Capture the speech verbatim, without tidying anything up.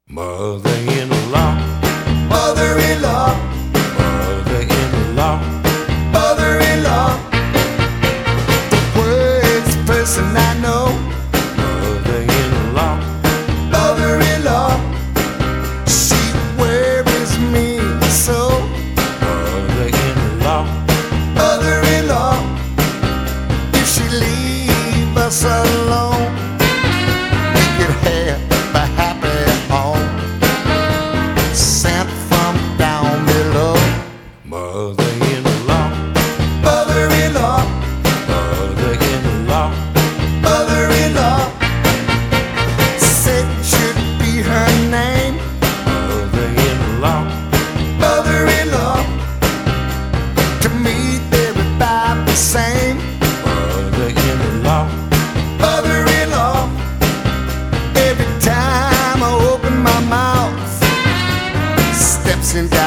Mother-in-law, Mother-in-law, mother-in-law, mother-in-law, the worst person I know. mother-in-law, Mother-in-law, she worries me so. mother-in-law, Mother-in-law, if she leave us alone, we could have a happy home sent from down below. mother-in-law, Mother-in-law, mother-in-law, mother-in-law, said should be her name. mother-in-law, Mother-in-law, to me they're about the same. mother-in-law, Mother-in-law, every time I open my mouth, steps in.